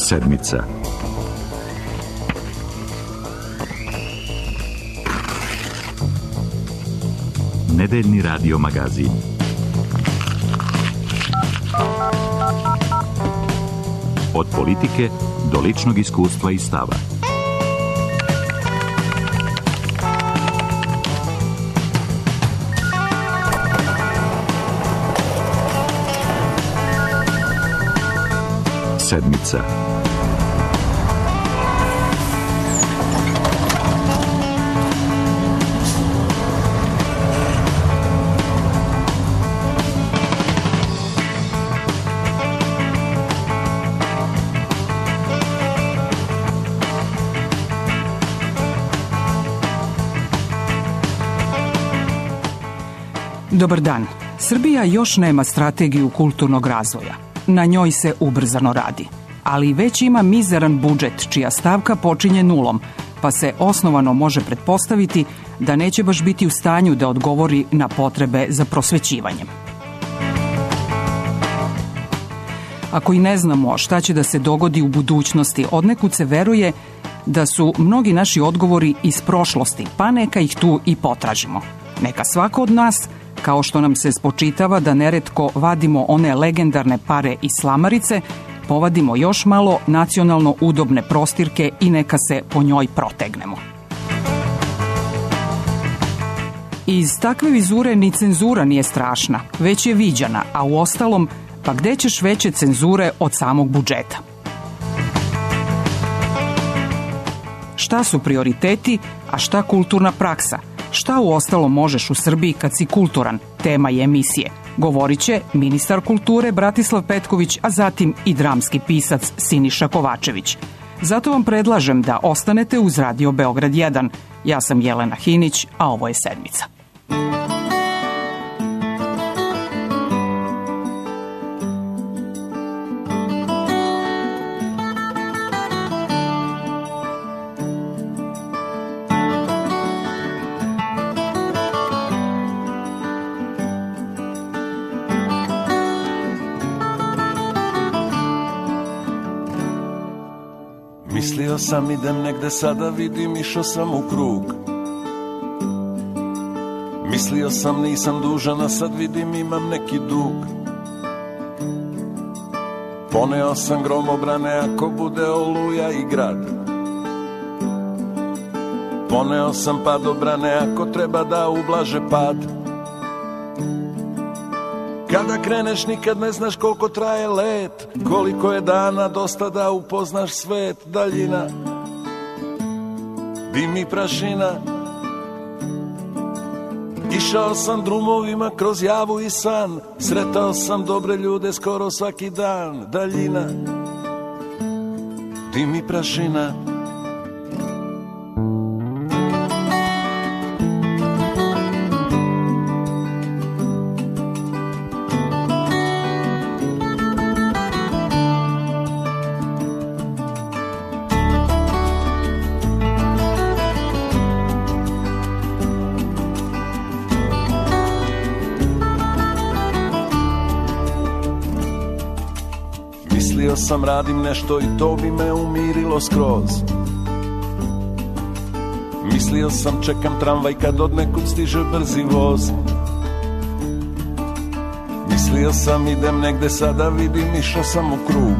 Sedmica. Nedeljni radio magazin. Od politike do ličnog iskustva i stava. Sedmica. Dobar dan. Srbija još nema strategiju kulturnog razvoja. Na njoj se ubrzano radi. Ali već ima mizeran budžet čija stavka počinje nulom, pa se osnovano može pretpostaviti da neće baš biti u stanju da odgovori na potrebe za prosvećivanjem. Ako i ne znamo šta će da se dogodi u budućnosti, odnekud se veruje da su mnogi naši odgovori iz prošlosti, pa neka ih tu i potražimo. Neka svako od nas, kao što nam se spočitava da neretko vadimo one legendarne pare iz slamarice, povadimo još malo nacionalno udobne prostirke i neka se po njoj protegnemo. Iz takve vizure ni cenzura nije strašna, već je viđana, a u ostalom, pa gde ćeš veće cenzure od samog budžeta? Šta su prioriteti, a šta kulturna praksa? Šta u ostalom možeš u Srbiji kad si kulturan? Tema je emisije. Govorit će ministar kulture Bratislav Petković, a zatim i dramski pisac Siniša Kovačević. Zato vam predlažem da ostanete uz Radio Beograd 1. Ja sam Jelena Hinić, a ovo je Sedmica. Mislio sam idem negde, sada vidim išao sam u krug. Mislio sam nisam dužan, a sad vidim imam neki dug. Poneo sam gromobrane ako bude oluja i grad. Poneo sam padobrane ako treba da ublaže pad. Kada kreneš nikad ne znaš koliko traje let, koliko je dana dosta da upoznaš svet. Daljina, dim i prašina. Išao sam drumovima kroz javu i san, sretao sam dobre ljude skoro svaki dan. Daljina, dim i prašina. Mislio sam radim nešto i to bi me umirilo skroz. Mislio sam čekam tramvaj kad od nekud stiže brzi voz. Mislio sam idem negde, sada vidim išao sam u krug.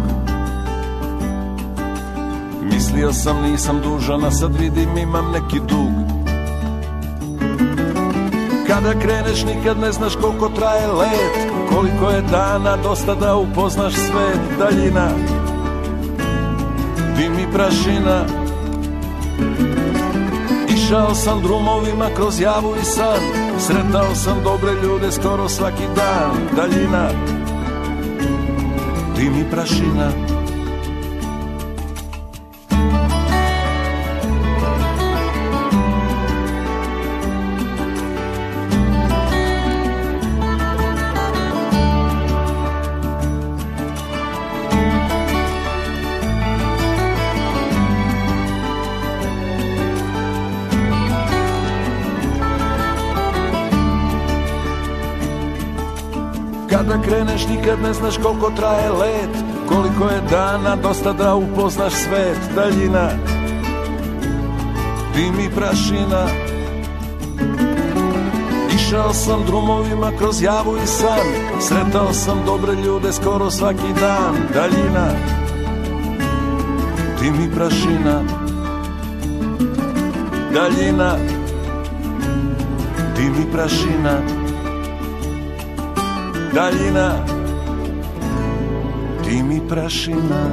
Mislio sam nisam dužan, a sad vidim imam neki dug. Kada kreneš nikad ne znaš koliko traje let, koliko je dana dosta da upoznaš svet. Daljina, dim i prašina. Išao sam drumovima kroz javu i san, sretao sam dobre ljude skoro svaki dan. Daljina, dim i prašina. Kada kreneš nikad ne znaš koliko traje let, koliko je dana dosta da upoznaš svet. Daljina, dim i prašina. Išao sam drumovima kroz javu i san, sretao sam dobre ljude skoro svaki dan. Daljina, dim i prašina. Daljina, dim i prašina. Daljina, dim i prašina.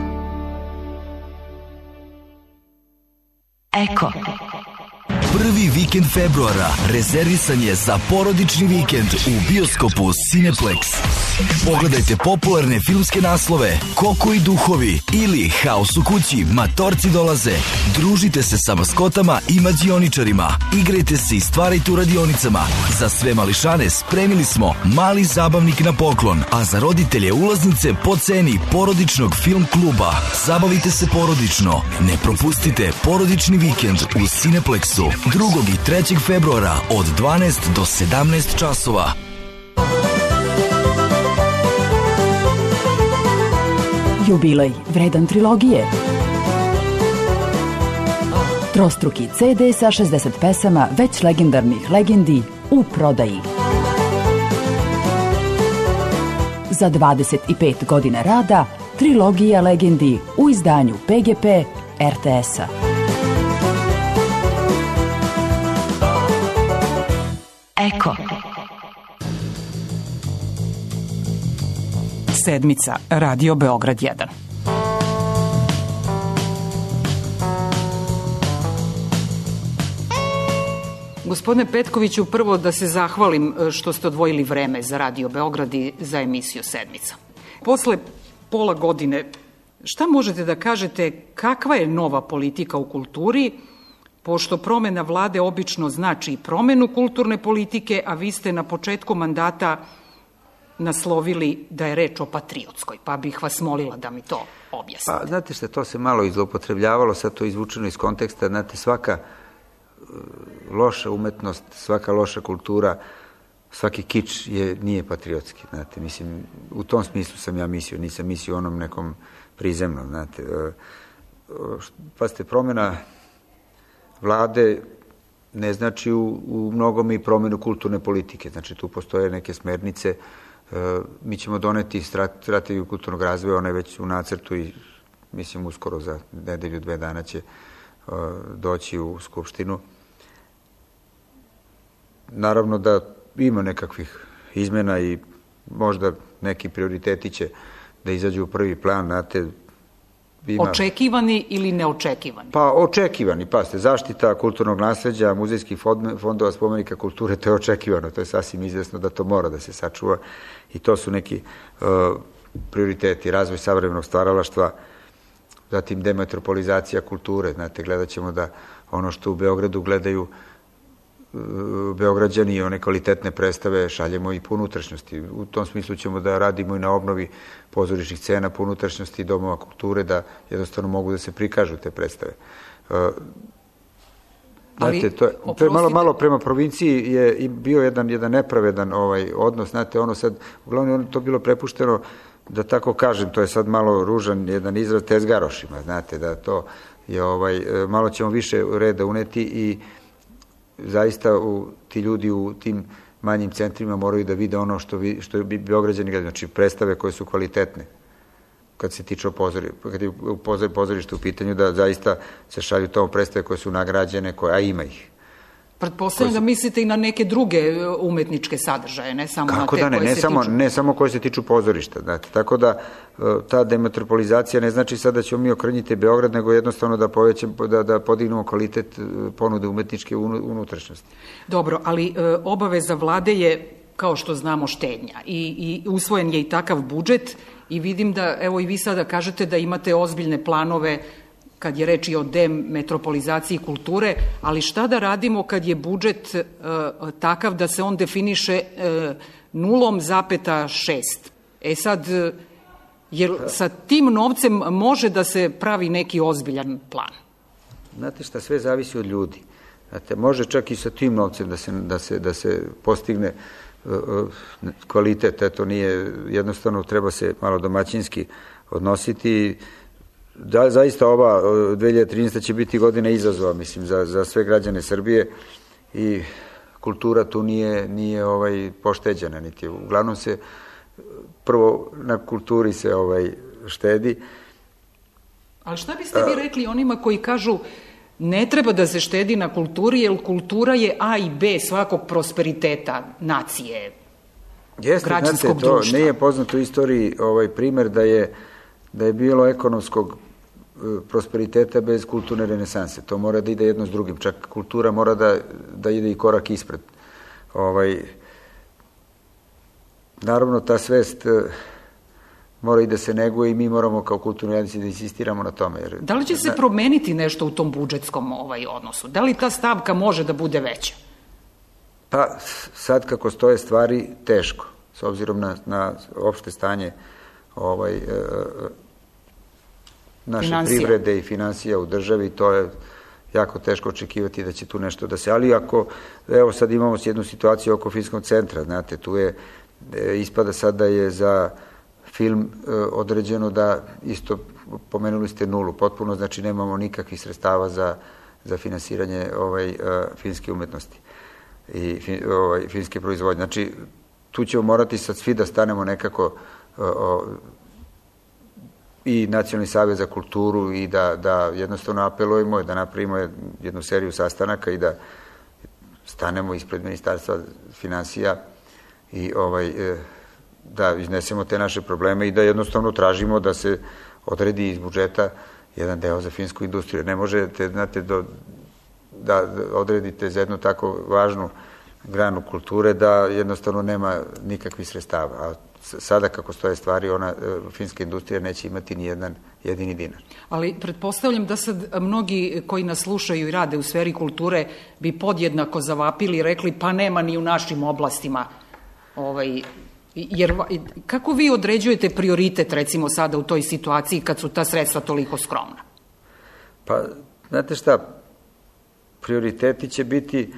Eko. Prvi vikend februara rezervisan je za porodični vikend u bioskopu Cineplex. Pogledajte popularne filmske naslove Koko i duhovi ili Haos u kući, Matorci dolaze. Družite se sa maskotama i mađioničarima. Igrajte se i stvarajte u radionicama. Za sve mališane spremili smo mali zabavnik na poklon, a za roditelje ulaznice po ceni porodičnog film kluba. Zabavite se porodično. Ne propustite porodični vikend u Cineplexu 2. i 3. februara od 12 do 17 časova. Jubilej vredan trilogije. Trostruki CD sa 60 pesama već legendarnih legendi u prodaji. Za 25 godina rada trilogija legendi u izdanju PGP RTS-a. Eko. Sedmica, Radio Beograd 1. Gospodine Petkoviću, prvo da se zahvalim što ste odvojili vreme za Radio Beograd i za emisiju Sedmica. Posle pola godine, šta možete da kažete kakva je nova politika u kulturi, pošto promena vlade obično znači promenu kulturne politike, a vi ste na početku mandata naslovili da je reč o patriotskoj, pa bih vas molila da mi to objasnite. Pa, znate što, to se malo izlopotrebljavalo, sad to izvučeno iz konteksta, znate, svaka loša umetnost, svaka loša kultura, svaki kič nije patriotski, znate, mislim, u tom smislu sam ja mislio, nisam mislio onom nekom prizemnom, znate. Pa ste, promjena vlade ne znači u mnogome i promjenu kulturne politike, znači tu postoje neke smernice. Mi ćemo doneti strategiju kulturnog razvoja, ona je već u nacrtu i mislim uskoro za nedelju, 2 dana će doći u Skupštinu. Naravno da ima nekakvih izmena i možda neki prioriteti će da izađu u prvi plan, znate. Očekivani ili neočekivani? Pa očekivani, pazite, zaštita kulturnog nasleđa, muzejskih fondova, spomenika kulture, to je očekivano, to je sasvim izvesno da to mora da se sačuva i to su neki prioriteti, razvoj savremenog stvaralaštva, zatim demetropolizacija kulture, znate, gledat ćemo da ono što u Beogradu gledaju Beograđani i one kvalitetne predstave šaljemo i po unutrašnjosti. U tom smislu ćemo da radimo i na obnovi pozorišnih scena po unutrašnjosti domova kulture, da jednostavno mogu da se prikažu te predstave. Znate, to je malo prema provinciji je bio jedan nepravedan odnos, znate, ono sad, uglavnom to bilo prepušteno, da tako kažem, to je sad malo ružan jedan izraz, tezgarošima, znate, da to je, malo ćemo više reda uneti i zaista ti ljudi u tim manjim centrima moraju da vide ono što bi Beograđani gledali, znači predstave koje su kvalitetne, kad se tiče kad je pozorište u pitanju, da zaista se šalju tamo predstave koje su nagrađene, a ima ih. Pretpostavljam da mislite i na neke druge umetničke sadržaje, ne samo na te koje se tiču. Ne samo koje se tiču pozorišta, znate, tako da ta demetropolizacija ne znači sad da ćemo mi okrnjiti Beograd, nego jednostavno da podignemo kvalitet ponude umetničke unutrašnjosti. Dobro, ali obaveza vlade je, kao što znamo, štednja i usvojen je i takav budžet i vidim da, evo i vi sada kažete da imate ozbiljne planove kad je reč i o demetropolizaciji kulture, ali šta da radimo kad je budžet takav da se on definiše 0,6? Sad, jer sa tim novcem može da se pravi neki ozbiljan plan? Znate šta, sve zavisi od ljudi. Znate, može čak i sa tim novcem da se postigne kvalitet, eto nije, jednostavno treba se malo domaćinski odnositi. Da, zaista ova 2013. će biti godina izazova, mislim, za sve građane Srbije i kultura tu nije pošteđena, niti. Uglavnom se prvo na kulturi se štedi. Ali šta biste vi rekli onima koji kažu ne treba da se štedi na kulturi, jer kultura je A i B svakog prosperiteta nacije, građanskog društva? To nije poznato u istoriji primer da je bilo ekonomskog prosperiteta bez kulturne renesanse. To mora da ide jedno s drugim. Čak kultura mora da ide i korak ispred. Naravno, ta svest mora i da se neguje i mi moramo kao kulturni radnici da insistiramo na tome. Da li će se promeniti nešto u tom budžetskom odnosu? Da li ta stavka može da bude veća? Pa, sad kako stoje stvari, teško. S obzirom na opšte stanje naše privrede i finansija u državi, to je jako teško očekivati da će tu nešto da se... Ali ako, evo sad imamo jednu situaciju oko Filmskog centra, znate, tu je, ispada sad da je za film određeno da, isto pomenuli ste nulu, potpuno, znači nemamo nikakvih sredstava za finansiranje filmske umetnosti i filmske proizvodnje. Znači, tu ćemo morati sad svi da stanemo nekako i Nacionalni savez za kulturu i da jednostavno apelujemo, da napravimo jednu seriju sastanaka i da stanemo ispred Ministarstva finansija i da iznesemo te naše probleme i da jednostavno tražimo da se odredi iz budžeta jedan deo za filmsku industriju. Ne možete, znate, da odredite za jednu tako važnu granu kulture da jednostavno nema nikakvih sredstava. A sada kako stoje stvari, filmska industrija neće imati ni jedan jedini dinar. Ali pretpostavljam da sad mnogi koji nas slušaju i rade u sferi kulture bi podjednako zavapili i rekli pa nema ni u našim oblastima. Jer kako vi određujete prioritet recimo sada u toj situaciji kad su ta sredstva toliko skromna? Pa, znate šta, prioriteti će biti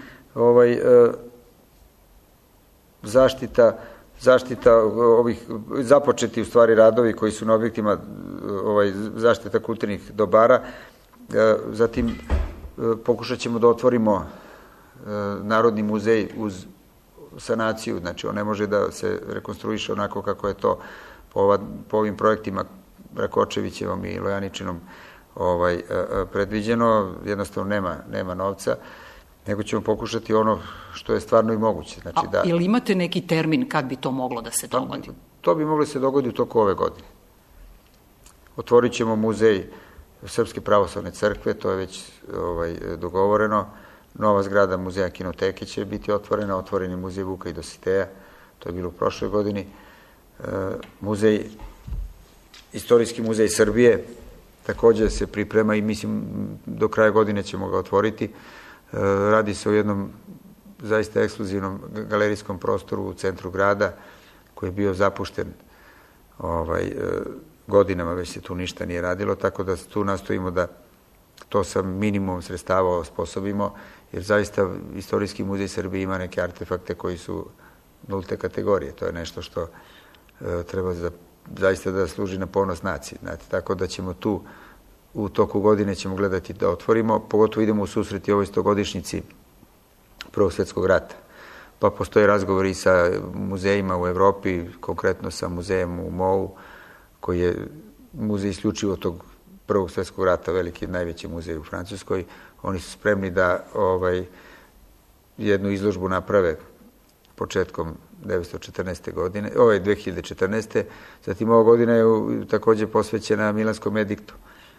zaštita ovih, započeti u stvari radovi koji su na objektima zaštita kulturnih dobara, zatim pokušat ćemo da otvorimo Narodni muzej uz sanaciju, znači on ne može da se rekonstruiše onako kako je to po ovim projektima Rakočevićevom i Lojaničinom predviđeno, jednostavno nema novca, nego ćemo pokušati ono što je stvarno i moguće. Znači, ili imate neki termin kad bi to moglo da se dogodi? To bi moglo da se dogodi u toku ove godine. Otvorit ćemo muzej Srpske pravoslavne crkve, to je već dogovoreno. Nova zgrada muzeja Kinoteke će biti otvorena, otvoren je muzej Vuka i Dositeja, to je bilo u prošloj godini. Istorijski muzej Srbije takođe se priprema i mislim do kraja godine ćemo ga otvoriti. Radi se o jednom zaista ekskluzivnom galerijskom prostoru u centru grada koji je bio zapušten godinama, već se tu ništa nije radilo, tako da tu nastojimo da to sa minimum sredstava osposobimo, jer zaista Istorijski muzej Srbije ima neke artefakte koji su nulte kategorije. To je nešto što treba zaista da služi na ponos naciji. Tako da ćemo tu u toku godine ćemo gledati da otvorimo, pogotovo idemo u susret i ovoj 100-godišnjici Prvog svjetskog rata. Pa postoje razgovori i sa muzejima u Evropi, konkretno sa muzejem u Mou, koji je muzej isključivo tog Prvog svjetskog rata, veliki, najveći muzej u Francuskoj. Oni su spremni da jednu izložbu naprave početkom 2014. godine, 2014. Zatim ova godina je takođe posvećena Milanskom ediktu.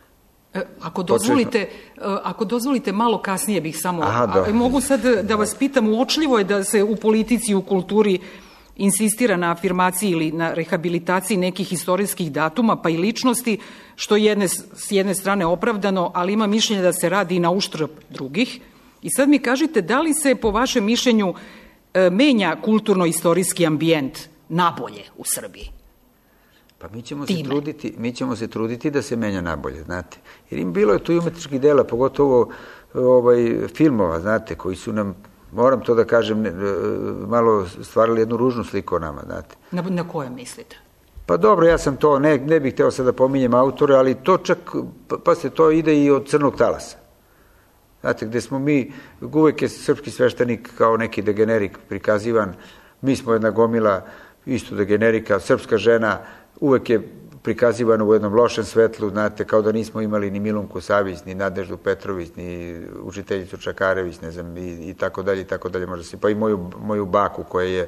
Ako dozvolite, malo kasnije bih samo... Mogu sad da vas pitam, uočljivo je da se u politici i u kulturi insistira na afirmaciji ili na rehabilitaciji nekih istorijskih datuma, pa i ličnosti, što je s jedne strane opravdano, ali ima mišljenje da se radi i na uštrb drugih. I sad mi kažite, da li se po vašem mišljenju menja kulturno-istorijski ambijent nabolje u Srbiji? Pa mi ćemo se truditi da se menja nabolje, znate. Jer bilo je tu i umetničkih dela, pogotovo filmova, znate, koji su nam moram to da kažem, malo stvarali jednu ružnu sliku o nama, znate. Na koje mislite? Pa dobro, ja sam to, ne bih hteo sad da pominjem autore, ali to čak, pa se to ide i od Crnog talasa. Znate, gde smo mi, uvek je srpski sveštenik kao neki degenerik prikazivan, mi smo jedna gomila isto degenerika, srpska žena uvek je prikazivana u jednom lošem svetlu, znate, kao da nismo imali ni Milunku Savić, ni Nadeždu Petrović, ni učiteljicu Čakarević, ne znam, i tako dalje, možda se, pa i moju baku koja je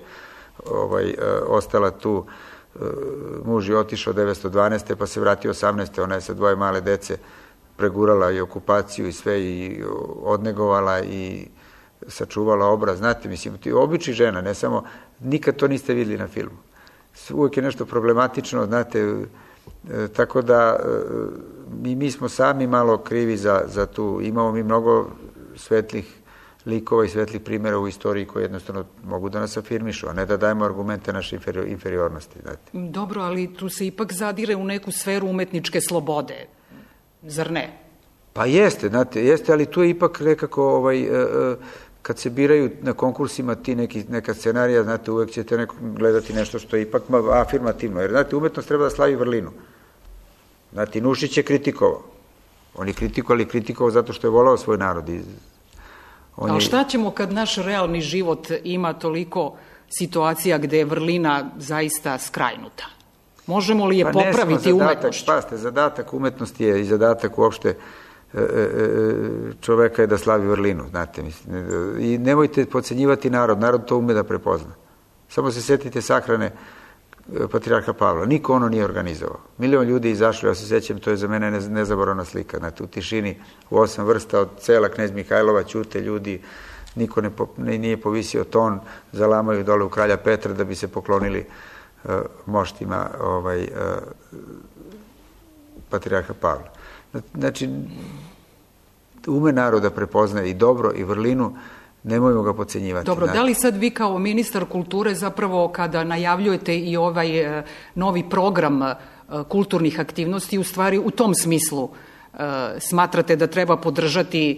ostala tu, muž je otišao 1912. pa se vratio 18. Ona je sa 2 male dece pregurala i okupaciju i sve i odnegovala i sačuvala obraz. Znate, mislim, ti obični žena, ne samo, nikad to niste videli na filmu. Uvijek je nešto problematično, znate, tako da mi smo sami malo krivi za tu. Imamo mi mnogo svetlih likova i svetlih primjera u istoriji koji jednostavno mogu da nas afirmišu, a ne da dajemo argumente naše inferiornosti. Znate. Dobro, ali tu se ipak zadire u neku sferu umetničke slobode, zar ne? Pa jeste, znate, jeste, ali tu je ipak nekako, kad se biraju na konkursima neka scenarija, znate, uvek ćete gledati nešto što je ipak afirmativno, jer, znate, umetnost treba da slavi vrlinu. Znate, Nušić je kritikovao. On je kritikovao zato što je volao svoj narod. Ali šta ćemo kad naš realni život ima toliko situacija gde je vrlina zaista skrajnuta? Možemo li je popraviti umetnošću? Pazite, zadatak umetnosti je i zadatak uopšte čoveka je da slavi vrlinu, znate. I nemojte podcenjivati narod to ume da prepozna. Samo se setite sahrane patrijarha Pavla. Niko ono nije organizovao. 1 milion ljudi izašlo, ja se sećam, to je za mene nezaboravna slika. Znate, u tišini, u 8 vrsta, od cela Knez Mihajlova, ćute ljudi, niko nije povisio ton, zalamaju dole u Kralja Petra da bi se poklonili moštima patrijarha Pavla. Znači, ume naroda prepoznaje i dobro i vrlinu, nemojmo ga podcenjivati. Dobro, da li sad vi kao ministar kulture zapravo kada najavljujete i ovaj novi program kulturnih aktivnosti, u stvari u tom smislu smatrate da treba podržati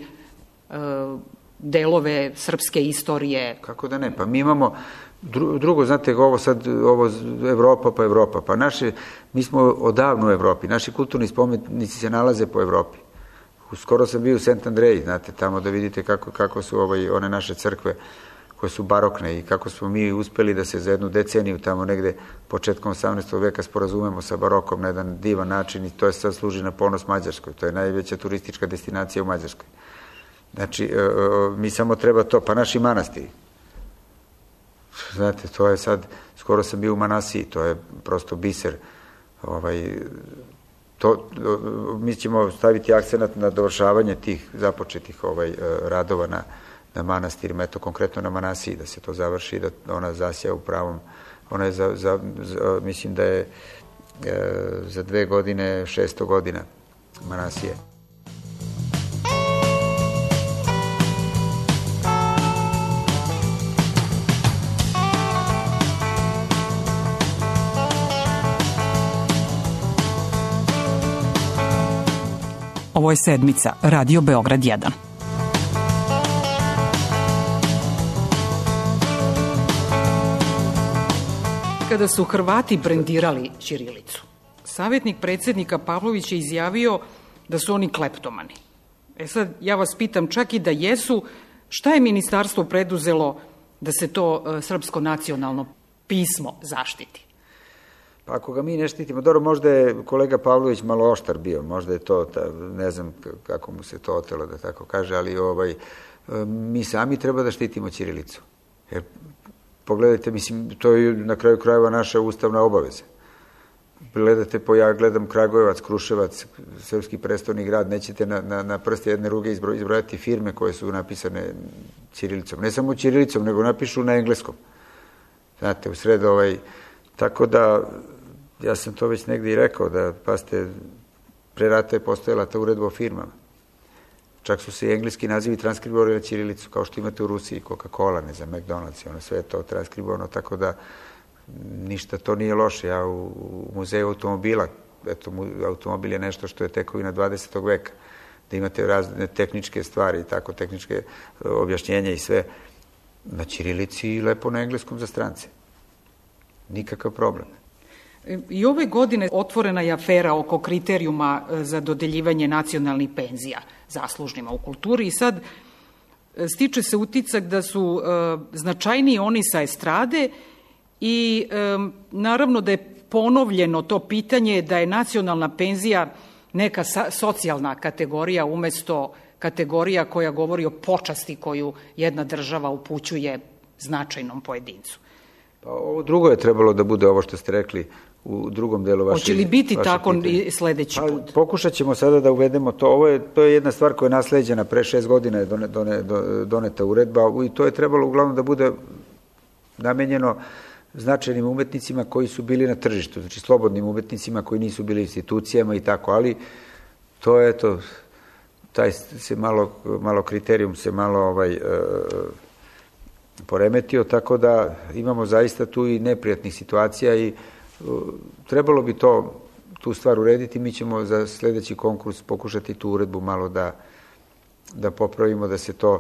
delove srpske istorije? Kako da ne, pa mi imamo drugo, znate, ovo Evropa, pa mi smo odavno u Evropi, naši kulturni spomenici se nalaze po Evropi. Skoro sam bio u St. Andreji, znate, tamo da vidite kako su one naše crkve koje su barokne i kako smo mi uspeli da se za jednu deceniju tamo negde početkom 18. veka sporazumemo sa barokom na jedan divan način i to je sad služi na ponos Mađarskoj. To je najveća turistička destinacija u Mađarskoj. Znači, mi samo treba to, pa naši manastiri. Znate, to je sad, skoro sam bio u Manasiji, to je prosto biser. Mi ćemo staviti akcenat na dovršavanje tih započetih radova na manastirima, eto konkretno na Manasiji, da se to završi, da ona zasja u pravom, ona je mislim da je za 2 godine 600 godina Manasije. Ovo je Sedmica, Radio Beograd 1. Kada su Hrvati brendirali ćirilicu, savjetnik predsjednika Pavlović je izjavio da su oni kleptomani. Sad, ja vas pitam, čak i da jesu, šta je ministarstvo preduzelo da se to srpsko nacionalno pismo zaštiti? Pa ako ga mi ne štitimo, dobro, možda je kolega Pavlović malo oštar bio, možda je to, ne znam kako mu se to otelo da tako kaže, ali mi sami treba da štitimo ćirilicu. Jer, pogledajte, mislim, to je na kraju krajeva naša ustavna obaveza. Gledate, ja gledam Kragujevac, Kruševac, srpski prestolni grad, nećete na prste jedne ruke izbrojati firme koje su napisane ćirilicom. Ne samo ćirilicom, nego napišu na engleskom. Znate, u sred tako da, ja sam to već negdje i rekao, da, pazite, pre rata je postojala ta uredba o firmama. Čak su se i engleski nazivi transkribovali na ćirilicu, kao što imate u Rusiji, Coca-Cola, ne znam, McDonald's, sve je to transkribovano, tako da ništa to nije loše. Ja u muzeju automobila, eto, automobil je nešto što je tekovina 20. veka, da imate razne tehničke stvari i tako, tehničke objašnjenja i sve. na ćirilici i lepo na engleskom za strance. Nikakav problem. I ove godine otvorena je afera oko kriterijuma za dodeljivanje nacionalnih penzija zaslužnima u kulturi i sad stiče se utisak da su značajniji oni sa estrade i naravno da je ponovljeno to pitanje da je nacionalna penzija neka socijalna kategorija umesto kategorija koja govori o počasti koju jedna država upućuje značajnom pojedincu. Pa ovo drugo je trebalo da bude ovo što ste rekli u drugom delu vaše. Hoće li biti tako i sledeći put? Pokušat ćemo sada da uvedemo to. To je jedna stvar koja je nasleđena. Pre 6 godina je doneta uredba i to je trebalo uglavnom da bude namenjeno značajnim umetnicima koji su bili na tržištu, znači slobodnim umetnicima koji nisu bili institucijama i tako, ali to je to, taj se malo kriterijum se malo poremetio, tako da imamo zaista tu i neprijatnih situacija i trebalo bi tu stvar urediti. Mi ćemo za sledeći konkurs pokušati tu uredbu malo da popravimo, da se to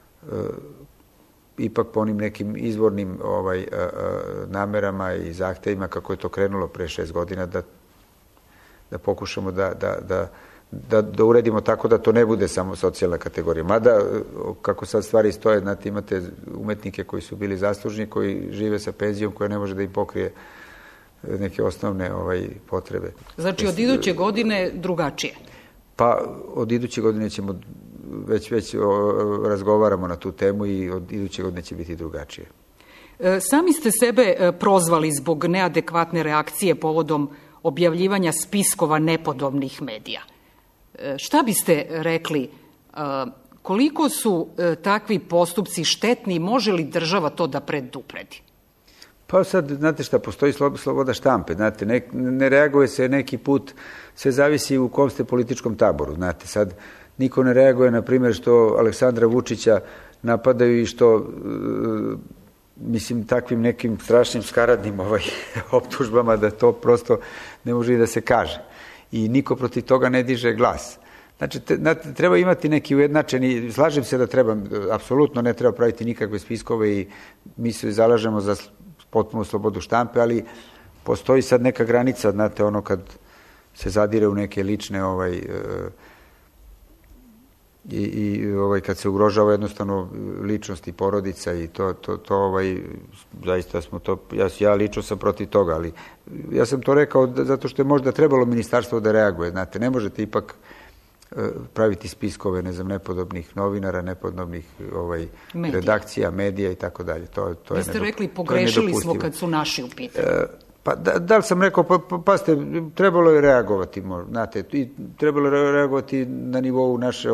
ipak po onim nekim izvornim namerama i zahtevima kako je to krenulo pre 6 godina, da pokušamo da uredimo tako da to ne bude samo socijalna kategorija. Mada, kako sad stvari stoje, znate, imate umetnike koji su bili zaslužni, koji žive sa penzijom koja ne može da im pokrije neke osnovne potrebe. Znači, od iduće godine drugačije? Pa, od iduće godine ćemo, već razgovaramo na tu temu i od iduće godine će biti drugačije. Sami ste sebe prozvali zbog neadekvatne reakcije povodom objavljivanja spiskova nepodobnih medija. Šta biste rekli, koliko su takvi postupci štetni i može li država to da predupredi? Pa sad, znate šta, postoji sloboda štampe, znate, ne reaguje se neki put, sve zavisi u kom ste političkom taboru, znate, sad niko ne reaguje, na primjer, što Aleksandra Vučića napadaju i što, mislim, takvim nekim strašnim skaradnim optužbama da to prosto ne može i da se kaže. I niko protiv toga ne diže glas. Znači, treba imati neki ujednačeni, slažem se da treba, apsolutno ne treba praviti nikakve spiskove i mi se zalažemo za potpunu slobodu štampe, ali postoji sad neka granica, znate, ono kad se zadire u neke lične kad se ugrožava jednostavno ličnost i porodica i to zaista smo to, ja lično sam protiv toga, ali ja sam to rekao zato što je možda trebalo ministarstvo da reaguje, znate, ne možete ipak praviti spiskove, ne znam, nepodobnih novinara, nepodobnih redakcija, medija i tako dalje. Vi ste rekli, pogrešili smo kad su naši u pitanju. Pa da li sam rekao, pa ste, trebalo je reagovati, znate, i trebalo je reagovati na nivou naše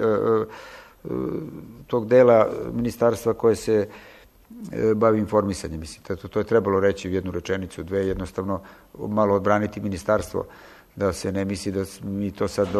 tog dela ministarstva koje se bavi informisanjem, mislim, to je trebalo reći u jednu rečenicu, dve, jednostavno malo odbraniti ministarstvo, da se ne misli da mi to sad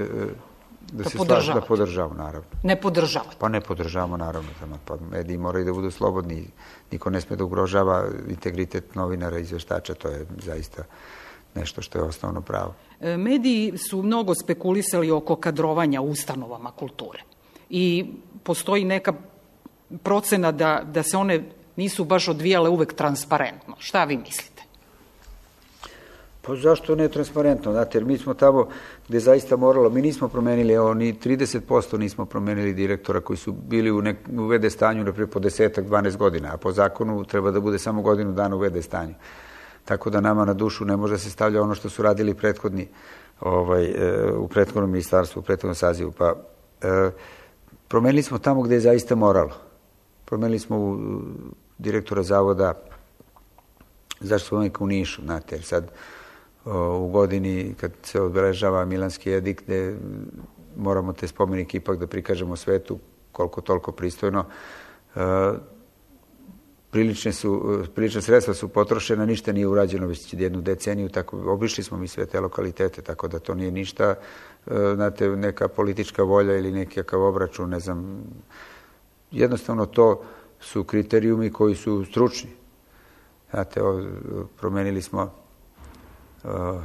da podržavamo, naravno. Ne podržavate? Pa ne podržavamo, naravno. Pa mediji moraju da budu slobodni. Niko ne sme da ugrožava integritet novinara i izveštača. To je zaista nešto što je osnovno pravo. Mediji su mnogo spekulisali oko kadrovanja u ustanovama kulture. I postoji neka procena da se one nisu baš odvijale uvek transparentno. Šta vi mislite? Pa zašto ne transparentno? Znate, jer mi smo tamo gde zaista moralo, mi nismo promenili, ni 30% nismo promenili direktora koji su bili u VD stanju naprijed po 10-12 godina, a po zakonu treba da bude samo godinu dana u VD stanju. Tako da nama na dušu ne može da se stavlja ono što su radili prethodni u prethodnom ministarstvu, u prethodnom sazivu. Pa promenili smo tamo gde je zaista moralo. Promenili smo direktora zavoda zašto spomenika u Nišu, znate, jer sad u godini kad se obeležava Milanski edikt gde moramo te spomenike ipak da prikažemo svetu koliko toliko pristojno, prilična sredstva su potrošena, ništa nije urađeno već jednu deceniju, tako obišli smo mi sve te lokalitete, tako da to nije ništa, znate, neka politička volja ili nekakav obračun, ne znam, jednostavno to su kriterijumi koji su stručni. Znate, promenili smo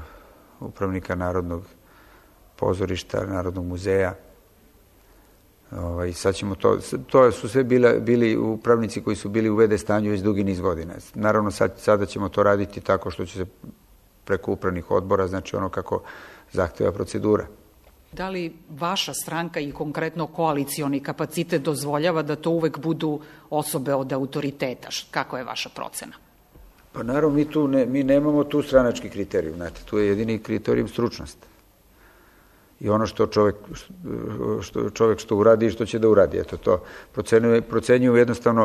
upravnika Narodnog pozorišta, Narodnog muzeja, Sad ćemo to su sve bili upravnici koji su bili u VD stanju već dugi niz godina. Naravno, sada ćemo to raditi tako što će se preko upravnih odbora, znači ono kako zahteva procedura. Da li vaša stranka i konkretno koalicioni kapacitet dozvoljava da to uvek budu osobe od autoriteta? Kako je vaša procena? Pa naravno, mi nemamo tu stranački kriterijum, znate, tu je jedini kriterijum stručnost. I ono što čovek što uradi i što će da uradi. Eto, to procenjuju jednostavno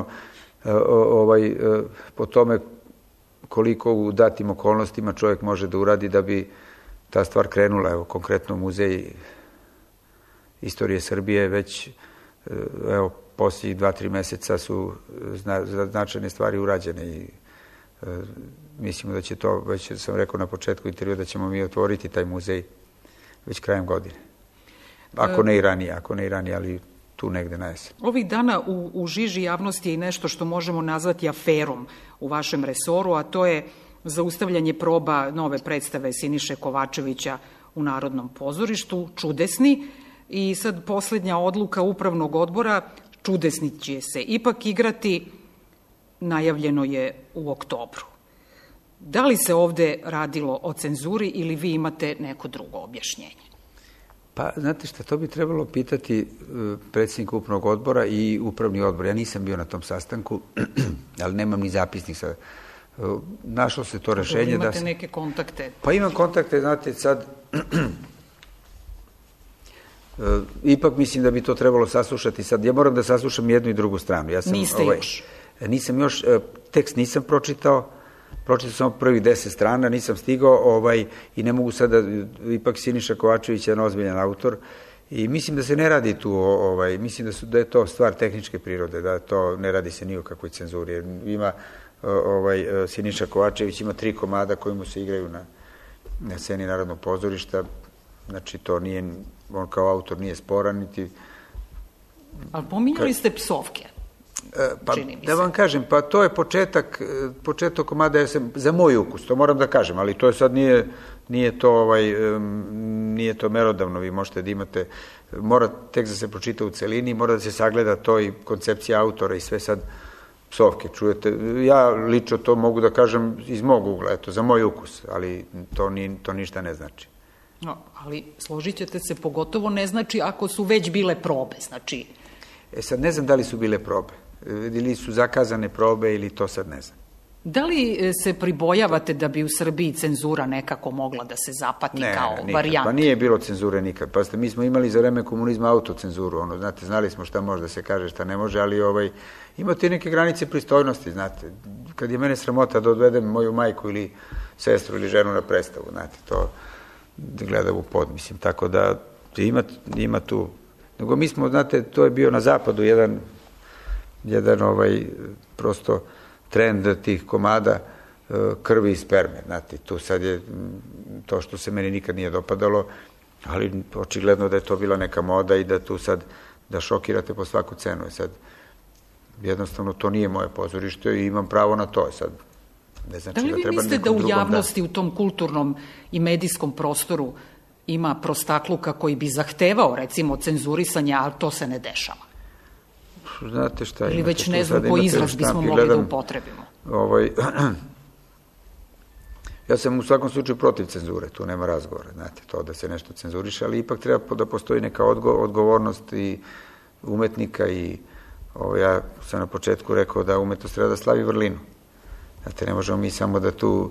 po tome koliko u datim okolnostima čovjek može da uradi da bi ta stvar krenula. Evo, konkretno Muzej istorije Srbije već, evo, posljednjih 2-3 meseca su značajne stvari urađene i mislimo da će to, već sam rekao na početku intervjua, da ćemo mi otvoriti taj muzej već krajem godine. Ako ne i ranije, ali tu negde na jesen. Ovih dana u žiži javnosti je i nešto što možemo nazvati aferom u vašem resoru, a to je zaustavljanje proba nove predstave Siniše Kovačevića u Narodnom pozorištu, Čudesni, i sad posljednja odluka upravnog odbora, Čudesni će se ipak igrati, najavljeno je u oktobru. Da li se ovde radilo o cenzuri ili vi imate neko drugo objašnjenje? Pa, znate šta, to bi trebalo pitati predsjednika upravnog odbora i upravni odbor. Ja nisam bio na tom sastanku, ali nemam ni zapisnik sada. Našlo se to rešenje. Imate neke kontakte? Pa imam kontakte, znate, sad ipak mislim da bi to trebalo saslušati. Sad ja moram da saslušam jednu i drugu stranu. Niste još? Nisam još, tekst nisam pročitao samo prvih 10 strana, nisam stigao i ne mogu sada, ipak Siniša Kovačević je jedan ozbiljan autor i mislim da se ne radi tu, mislim da je to stvar tehničke prirode, da to ne radi se ni o kakvoj cenzuri. Ima Siniša Kovačević ima 3 komada koji mu se igraju na sceni Narodnog pozorišta, znači to nije, on kao autor nije sporan, niti... Ali pominjali ste psovke. Pa, da vam kažem, pa to je početak komada za moj ukus, to moram da kažem, ali to je sad nije to merodavno, vi možete da imate, mora tekst da se pročita u celini, mora da se sagleda to i koncepcija autora i sve sad psovke, čujete, ja lično to mogu da kažem iz mog ugla, eto, za moj ukus, ali to ništa ne znači. No, ali složit ćete se, pogotovo ne znači ako su već bile probe, znači... Sad ne znam da li su bile probe, ili su zakazane probe ili to sad ne znam. Da li se pribojavate da bi u Srbiji cenzura nekako mogla da se zapati kao varijanta? Pa nije bilo cenzure nikad. Pa mi smo imali za vreme komunizma autocenzuru, znate, znali smo šta može da se kaže, šta ne može, ali imate neke granice pristojnosti, znate. Kad je mene sramota da odvedem moju majku ili sestru ili ženu na predstavu, znate, to gledam u pod, mislim, tako da ima tu. Nego mi smo, znate, to je bio na zapadu jedan prosto trend tih komada krvi i sperme, znate, tu sad je to što se meni nikad nije dopadalo, ali očigledno da je to bila neka moda i da tu sad da šokirate po svaku cenu. Sad, jednostavno, to nije moje pozorište i imam pravo na to. Sad, ne znači da li vi mislite da u javnosti, u tom kulturnom i medijskom prostoru ima prostakluka koji bi zahtevao, recimo, cenzurisanje, ali to se ne dešava? Znate šta imate? Ili već ne znam koji izraz bismo mogli da upotrebimo. Ja sam u svakom slučaju protiv cenzure, tu nema razgovora, znate, to da se nešto cenzuriše, ali ipak treba da postoji neka odgovornost i umetnika i ja sam na početku rekao da umetnost treba da slavi vrlinu. Znate, ne možemo mi samo da tu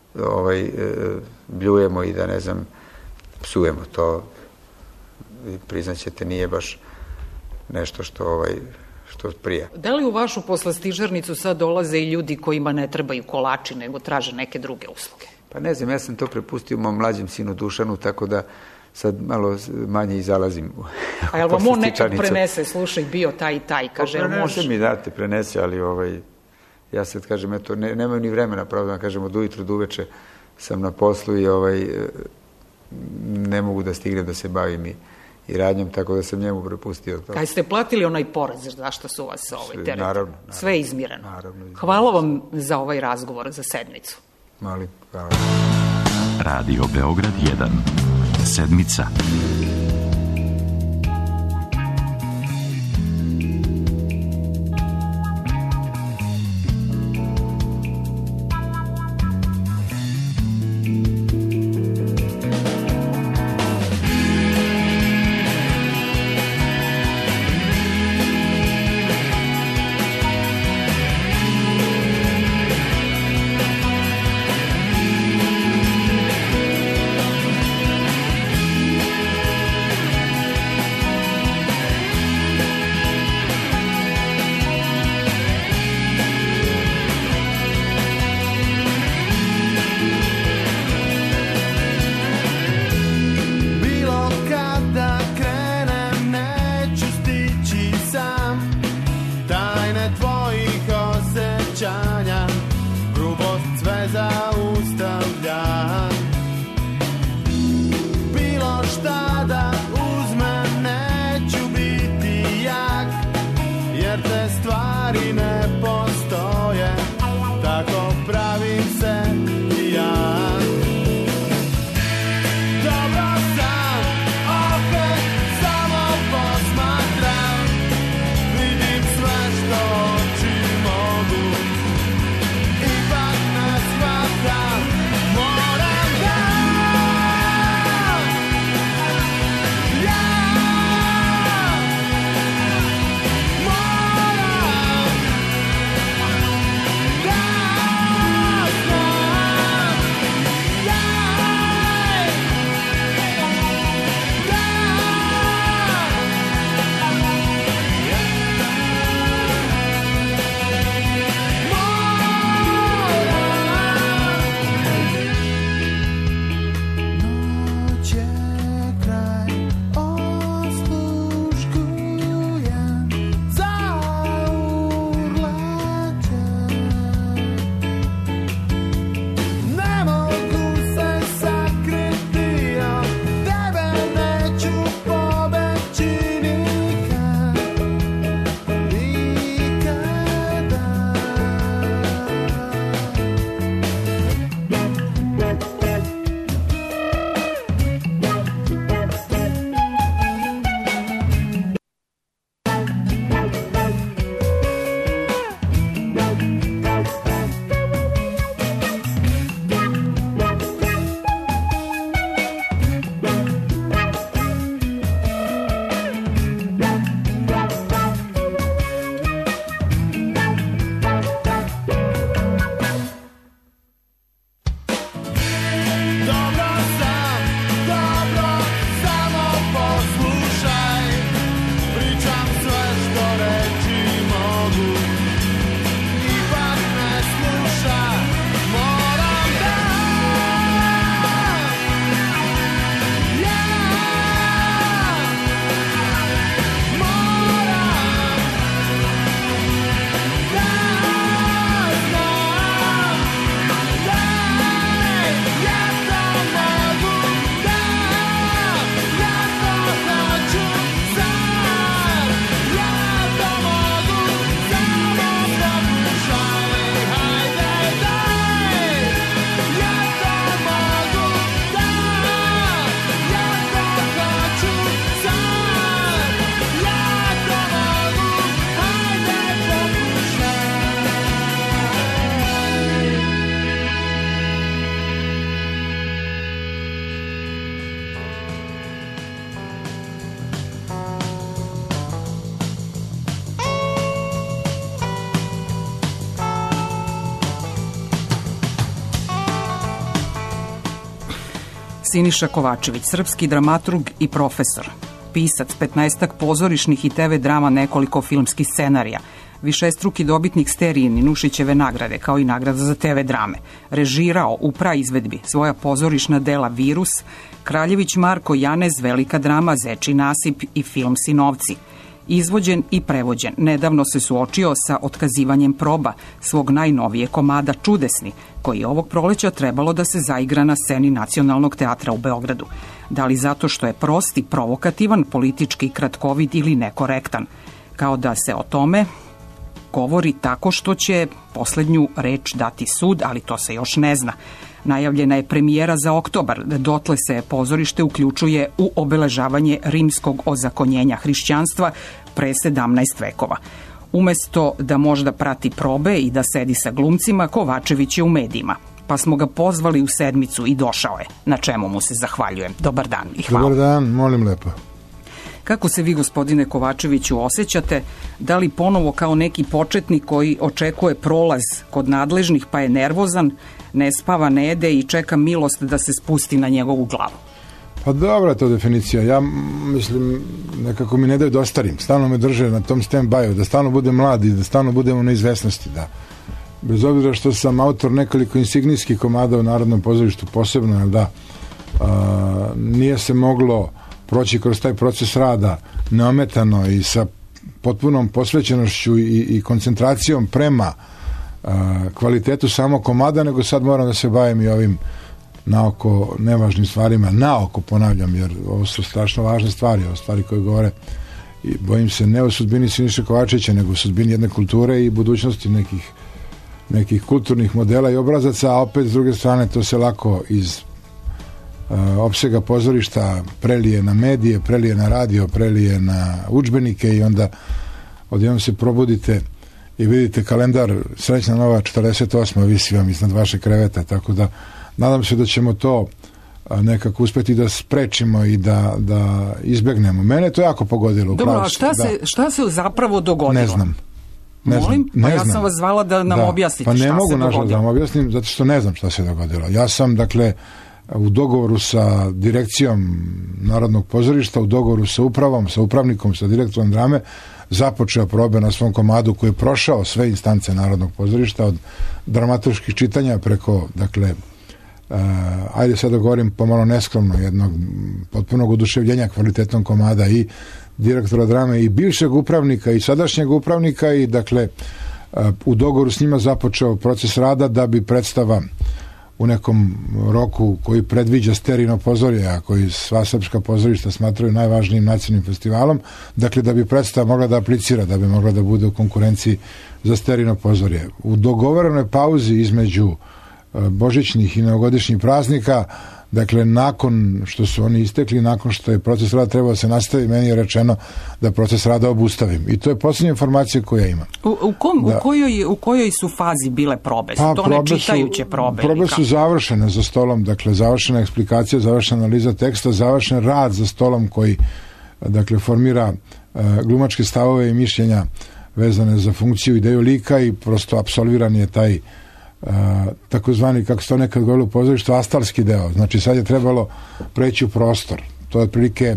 bljujemo i da, ne znam, psujemo. To, priznaćete, nije baš nešto što prija. Da li u vašu poslastižarnicu sad dolaze i ljudi kojima ne trebaju kolači, nego traže neke druge usluge? Pa ne znam, ja sam to prepustio mom mlađem sinu Dušanu, tako da sad malo manje i zalazim u poslastičarnicu. A jel vam on nekad prenese, slušaj, bio taj i taj, kaže, jel možeš? Prenese mi, date, prenese, ali ja sad kažem, eto, nemaju ni vremena, pravda, kažem, od ujutru do uveče sam na poslu i ne mogu da stignem da se bavim i radnjom, tako da sam njemu prepustio to. Kaj ste platili onaj porez, zašto su vas tereti? Naravno. Sve je izmireno. Hvala vam za ovaj razgovor, za sedmicu. Molim, hvala. Radio Beograd 1. Sedmica. Siniša Kovačević, srpski dramaturg i profesor, pisac 15 pozorišnih i TV drama, nekoliko filmskih scenarija, višestruki dobitnik Sterijine i Nušićeve nagrade, kao i nagrada za TV drame, režirao u praizvedbi svoja pozorišna dela Virus, Kraljević Marko Janez, velika drama Zečji nasip i film Sinovci. Izvođen i prevođen, nedavno se suočio sa otkazivanjem proba svog najnovije komada Čudesni, koji je ovog proleća trebalo da se zaigra na sceni Nacionalnog teatra u Beogradu. Da li zato što je prost i provokativan, politički kratkovid ili nekorektan? Kao da se o tome govori tako što će poslednju reč dati sud, ali to se još ne zna. Najavljena je premijera za oktobar, dotle se pozorište uključuje u obeležavanje rimskog ozakonjenja hrišćanstva pre 17 vekova. Umesto da možda prati probe i da sedi sa glumcima, Kovačević je u medijima. Pa smo ga pozvali u sedmicu i došao je, na čemu mu se zahvaljujem. Dobar dan i hvala. Dobar dan, molim lepo. Kako se vi, gospodine Kovačeviću, osjećate? Da li ponovo kao neki početnik koji očekuje prolaz kod nadležnih pa je nervozan, ne spava, ne jede i čeka milost da se spusti na njegovu glavu? Pa dobra je to definicija. Ja mislim, nekako mi ne daju da ostarim. Stalno me drže na tom stand-by-u, da stalno budem mlad i da stalno budem u neizvesnosti. Da. Bez obzira što sam autor nekoliko insignijskih komada u Narodnom pozorištu, posebno, da, nije se moglo proći kroz taj proces rada neometano i sa potpunom posvećenošću i koncentracijom prema kvalitetu samog komada, nego sad moram da se bavim i ovim naoko nevažnim stvarima. Naoko, ponavljam, jer ovo su strašno važne stvari, ovo stvari koje govore, i bojim se ne o sudbini Siniše Kovačevića, nego o sudbini jedne kulture i budućnosti nekih kulturnih modela i obrazaca, a opet s druge strane to se lako iz opsega pozorišta prelije na medije, prelije na radio, prelije na udžbenike i onda odjednom se probudite i vidite kalendar Srećna nova 48. visi vam iznad vaše kreveta, tako da nadam se da ćemo to nekako uspeti da sprečimo i da izbegnemo. Mene je to jako pogodilo. Dobro, a šta se zapravo dogodilo? Ne znam. Ja sam vas zvala da nam objasnite šta se dogodilo. Pa ne mogu, nažalost, da vam objasnim, zato što ne znam šta se dogodilo. Ja sam, dakle, u dogovoru sa direkcijom Narodnog pozorišta, u dogovoru sa upravom, sa upravnikom, sa direktorom drame, započeo probe na svom komadu koji je prošao sve instance Narodnog pozorišta, od dramaturških čitanja preko, dakle, ajde sad da govorim pomalo neskromno, jednog potpunog oduševljenja kvalitetom komada i direktora drame i bivšeg upravnika i sadašnjeg upravnika i, dakle, u dogovoru s njima započeo proces rada da bi predstava u nekom roku koji predviđa Sterijino pozorje, a koji sva srpska pozorišta smatraju najvažnijim nacionalnim festivalom, dakle da bi predstava mogla da aplicira, da bi mogla da bude u konkurenciji za Sterijino pozorje. U dogovorenoj pauzi između božićnih i novogodišnjih praznika, dakle nakon što su oni istekli, nakon što je proces rada trebao da se nastavi, meni je rečeno da proces rada obustavim. I to je posljednja informacija koju ja imam. U kojoj su fazi bile probe? Su to nečitajuće probe? Probe su završene za stolom, dakle završena eksplikacija, završena analiza teksta, završen rad za stolom koji, dakle, formira glumačke stavove i mišljenja vezane za funkciju, ideju lika i prosto apsolviran je taj takozvani, kako se to nekad govorilo u pozorištu, astalski deo. Znači sad je trebalo preći u prostor. To je otprilike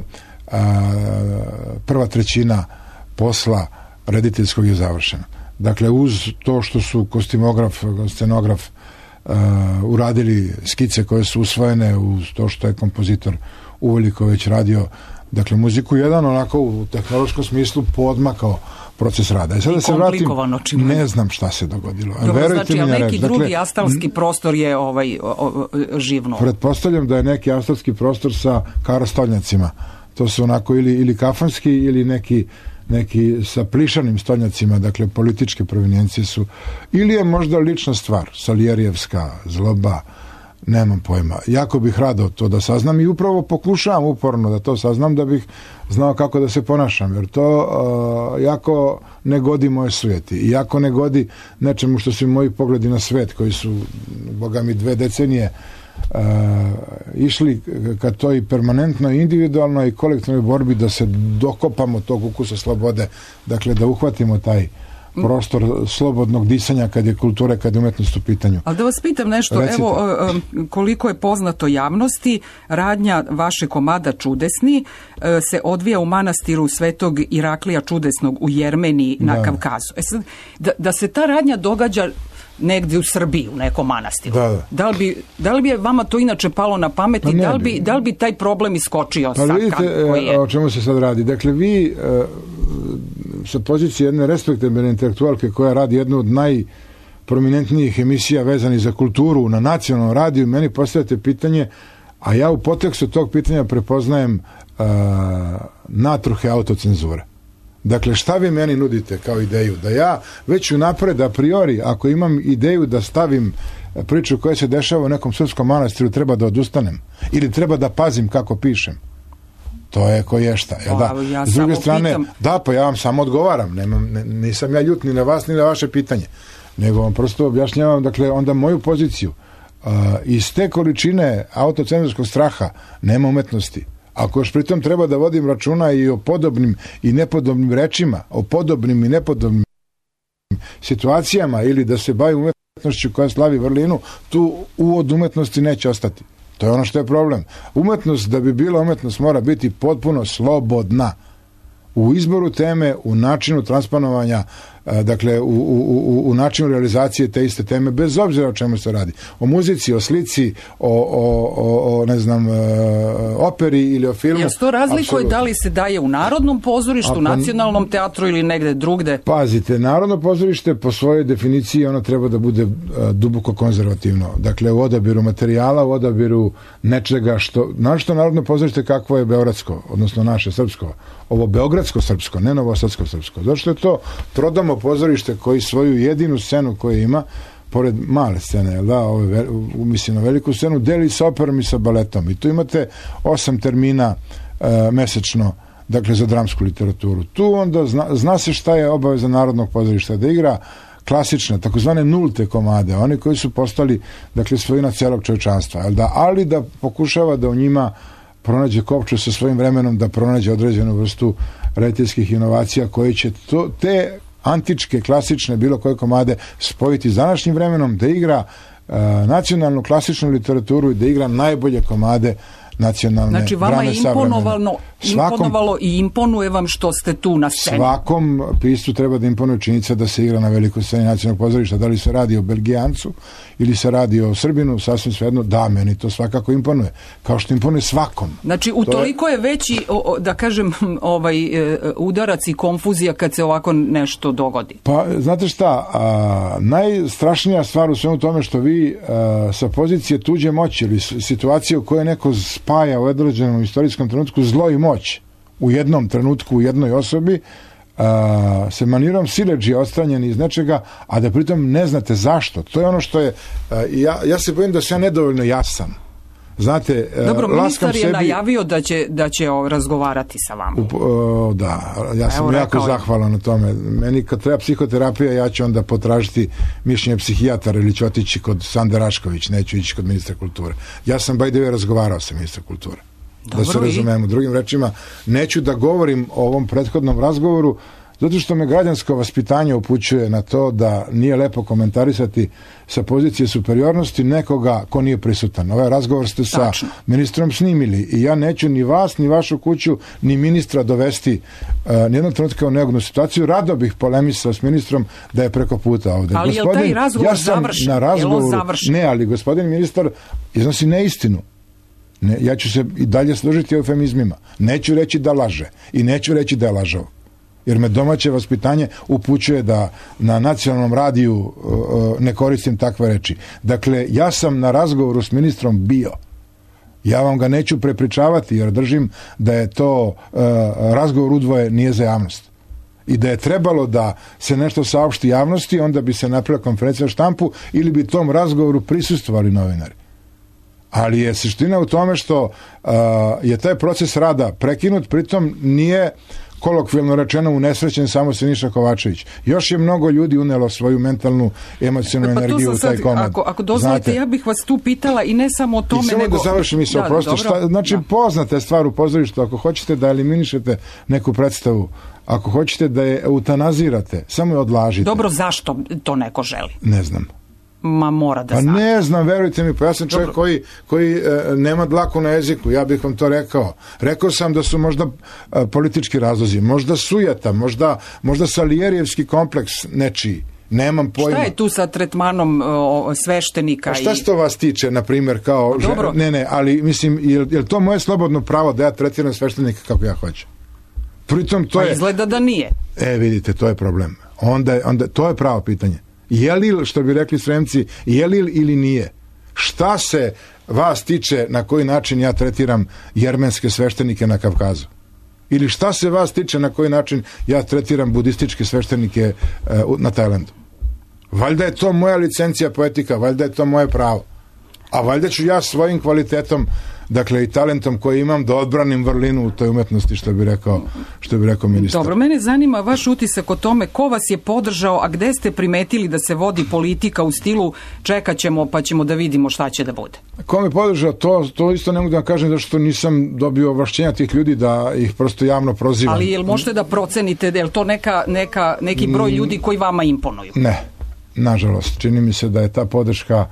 prva trećina posla rediteljskog je završena. Dakle, uz to što su kostimograf, scenograf uradili skice koje su usvojene, uz to što je kompozitor uveliko već radio, dakle, muziku, jedan onako u tehnološkom smislu podmakao proces rada. I sada se vratim, ne znam šta se dogodilo. Dobro, znači, a neki drugi astalski prostor je živno. Pretpostavljam da je neki astalski prostor sa karastolnjacima. To su onako ili kafanski ili neki sa plišanim stolnjacima, dakle političke provenijencije su, ili je možda lična stvar, Salijerijevska zloba, nemam pojma. Jako bih rado to da saznam i upravo pokušavam uporno da to saznam da bih znao kako da se ponašam, jer to jako ne godi moje svijeti i jako ne godi nečemu što su moji pogledi na svet koji su, boga mi, 2 decenije išli ka toj permanentnoj, individualnoj i kolektivnoj borbi da se dokopamo tog ukusa slobode, dakle da uhvatimo taj prostor slobodnog disanja kad je kultura, kad je umetnost u pitanju. Ali da vas pitam nešto, Recite. evo koliko je poznato javnosti, radnja vaše komada Čudesni se odvija u manastiru Svetog Iraklija Čudesnog u Jermeniji na Kavkazu. Sad, da se ta radnja događa negdje u Srbiji, u nekom manastiru. Da li bi vama to inače palo na pamet i da li bi taj problem iskočio sad? Vidite o čemu se sad radi. Dakle, vi sa pozicije jedne respektabilne intelektualke koja radi jednu od najprominentnijih emisija vezanih za kulturu na nacionalnom radiju, meni postavljate pitanje, a ja u podtekstu tog pitanja prepoznajem natruhe autocenzure. Dakle, šta vi meni nudite kao ideju? Da ja već unapred a priori, ako imam ideju da stavim priču koja se dešava u nekom srpskom manastiru, treba da odustanem? Ili treba da pazim kako pišem? To je koješta. Ja s druge strane, pa ja vam samo odgovaram. Nisam ja ljut ni na vas, ni na vaše pitanje. Nego vam prosto objašnjavam, dakle, onda moju poziciju. Iz te količine autocenzurskog straha nema umetnosti. Ako još pritom treba da vodim računa i o podobnim i nepodobnim rečima, o podobnim i nepodobnim situacijama ili da se bavi umetnošću koja slavi vrlinu, tu uvod umetnosti neće ostati. To je ono što je problem. Umetnost, da bi bila umetnost, mora biti potpuno slobodna u izboru teme, u načinu transponovanja, dakle u načinu realizacije te iste teme, bez obzira o čemu se radi. O muzici, o slici, o ne znam, operi ili o filmu. Jel to razlikuje da li se daje u Narodnom pozorištu, nacionalnom teatru ili negde drugde? Pazite, Narodno pozorište po svojoj definiciji ono treba da bude duboko konzervativno. Dakle, u odabiru materijala, u odabiru nečega što Narodno pozorište kakvo je beogradsko, odnosno naše srpsko, ovo beogradsko-srpsko, ne novosadsko-srpsko. Zato što je to Trodamo pozorište koji svoju jedinu scenu koju ima, pored male scene, mislim na veliku scenu, deli sa operom i sa baletom. I tu imate 8 termina mesečno, dakle za dramsku literaturu. Tu onda zna se šta je obaveza Narodnog pozorišta, da igra klasične, takozvane nulte komade, oni koji su postali, dakle, svojina celog čovječanstva, ali da pokušava da u njima pronađe kopču sa svojim vremenom, da pronađe određenu vrstu rediteljskih inovacija koje će te antičke, klasične, bilo koje komade spojiti s današnjim vremenom, da igra nacionalnu klasičnu literaturu i da igra najbolje komade nacionalne drame savremene. Znači, vama je imponovalo i imponuje vam što ste tu na sceni. Svakom piscu treba da imponuje činjenica da se igra na velikoj sceni nacionalnog pozorišta. Da li se radi o Belgijancu ili se radi o Srbinu, sasvim svejedno, da, meni to svakako imponuje. Kao što imponuje svakom. Znači, utoliko je veći, da kažem, udarac i konfuzija kad se ovako nešto dogodi. Pa, znate šta, najstrašnija stvar u svemu tome što vi sa pozicije tuđe moći ili situacije u kojoj neko spaja u određenom istorijskom trenutku zlo i moć u jednom trenutku, u jednoj osobi, se manirom siledžije odstranjeni iz nečega, a da pritom ne znate zašto. To je ono što je... Ja se bojim da sam ja nedovoljno jasan. Znate, dobro, ministar je najavio da će razgovarati sa vama. Da, ja sam jako zahvalan na tome. Meni kad treba psihoterapija, ja ću onda potražiti mišljenje psihijatara ili ću otići kod Sande Rašković, neću ići kod ministra kulture. Ja sam by the way razgovarao sa ministrom kulture. Da se razumemo. Drugim rečima, neću da govorim o ovom prethodnom razgovoru, zato što me građansko vaspitanje upućuje na to da nije lepo komentarisati sa pozicije superiornosti nekoga ko nije prisutan. Ovaj razgovor ste sa ministrom snimili i ja neću ni vas, ni vašu kuću, ni ministra dovesti nijednog trenutka u neugodnu situaciju. Rado bih polemisao s ministrom da je preko puta ovde. Ali je li taj razgovor završen? Na razgovoru, ne, ali gospodin ministar iznosi neistinu. Ja ću se i dalje služiti eufemizmima. Neću reći da laže i neću reći da je lažao. Jer me domaće vaspitanje upućuje da na nacionalnom radiju ne koristim takve reči. Dakle, ja sam na razgovoru s ministrom bio. Ja vam ga neću prepričavati jer držim da je to razgovor udvoje nije za javnost. I da je trebalo da se nešto saopšti javnosti, onda bi se napravila konferencija štampu ili bi tom razgovoru prisustvovali novinari. Ali je suština u tome što je taj proces rada prekinut, pritom nije kolokvijalno rečeno unesrećen samo Siniša Kovačević. Još je mnogo ljudi unelo svoju mentalnu, emocionalnu energiju u taj komad. Ako dozvolite, ja bih vas tu pitala i ne samo o tome, i samo da završim i se oprosti. Znači, poznata je stvar u pozorištu. Ako hoćete da eliminišete neku predstavu, ako hoćete da je eutanazirate, samo je odlažite. Dobro, zašto to neko želi? Ne znam. Ma mora da zna. zna. Ne znam, verujte mi, pa ja sam čovjek koji nema dlaku na jeziku, ja bih vam to rekao. Rekao sam da su možda politički razlozi, možda sujeta, možda Salijerijevski kompleks nečiji. Nemam pojma. Šta je tu sa tretmanom sveštenika? A šta se to vas tiče, na primjer, kao... Ne, ali mislim, je to moje slobodno pravo da ja tretiram sveštenika kako ja hoću? Pritom to je... Izgleda da nije. Vidite, to je problem. Onda to je pravo pitanje. Je li, što bi rekli Sremci, je li ili nije? Šta se vas tiče na koji način ja tretiram jermenske sveštenike na Kavkazu? Ili šta se vas tiče na koji način ja tretiram budističke sveštenike na Tajlandu? Valjda je to moja licencija poetika, valjda je to moje pravo. A valjda ću ja svojim kvalitetom, dakle i talentom koji imam, da odbranim vrlinu u toj umetnosti, što bi rekao ministar. Dobro, mene zanima vaš utisak o tome ko vas je podržao, a gde ste primetili da se vodi politika u stilu čekat ćemo pa ćemo da vidimo šta će da bude? Ko me podržao, to isto ne mogu da vam kažem zašto nisam dobio ovlašćenja tih ljudi da ih prosto javno prozivam. Ali jel možete da procenite da je to neki broj ljudi koji vama imponuju? Ne, nažalost, čini mi se da je ta podrška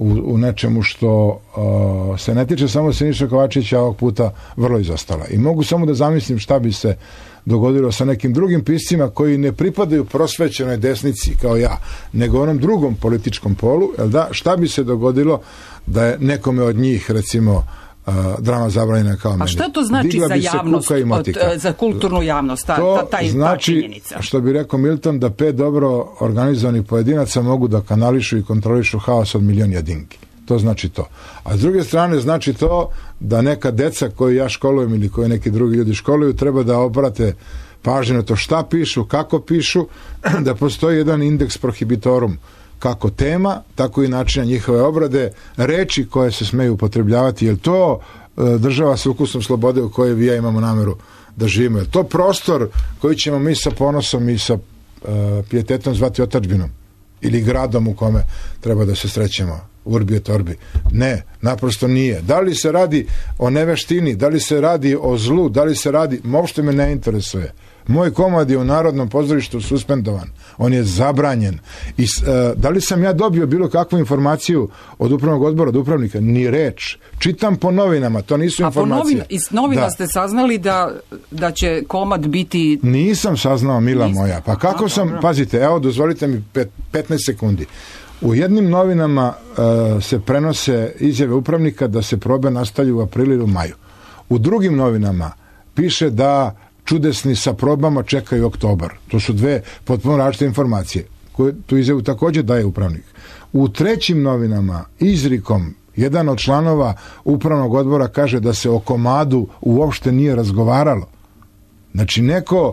u nečemu što se ne tiče samo Siniša Kovačevića ovog puta vrlo izostala. I mogu samo da zamislim šta bi se dogodilo sa nekim drugim piscima koji ne pripadaju prosvećenoj desnici kao ja, nego onom drugom političkom polu, šta bi se dogodilo da je nekome od njih, recimo, drama zabranjena kao meni. A šta to znači za javnost, za kulturnu javnost, ta činjenica? Znači, što bi rekao Milton, da 5 dobro organizovanih pojedinaca mogu da kanališu i kontrolišu haos od milion jedinki. To znači to. A s druge strane znači to da neka deca koju ja školujem ili koje neki drugi ljudi školuju treba da obrate pažnju na to šta pišu, kako pišu, da postoji jedan indeks prohibitorum, kako tema, tako i načina njihove obrade, reči koje se smeju upotrebljavati, jer to država sa ukusom slobode u kojoj vi ja imamo nameru da živimo. Je to prostor koji ćemo mi sa ponosom i sa pijetetom zvati otadžbinom ili gradom u kome treba da se srećemo, urbi et orbi? Ne, naprosto nije. Da li se radi o neveštini, da li se radi o zlu, da li se radi, uopšte me ne interesuje. Moj komad je u Narodnom pozorištu suspendovan. On je zabranjen. I da li sam ja dobio bilo kakvu informaciju od upravnog odbora, od upravnika? Ni reč. Čitam po novinama, to nisu informacije. Iz novina ste saznali da će komad biti... Nisam saznao, mila moja. Pa kako sam, pazite, evo, dozvolite mi 15 sekundi. U jednim novinama se prenose izjave upravnika da se probe nastavljaju u aprilu ili u maju. U drugim novinama piše da čudesni sa probama čekaju oktobar. To su dve potpuno različite informacije koje tu izjavu također daje upravnik. U trećim novinama izrikom jedan od članova upravnog odbora kaže da se o komadu uopšte nije razgovaralo. Znači neko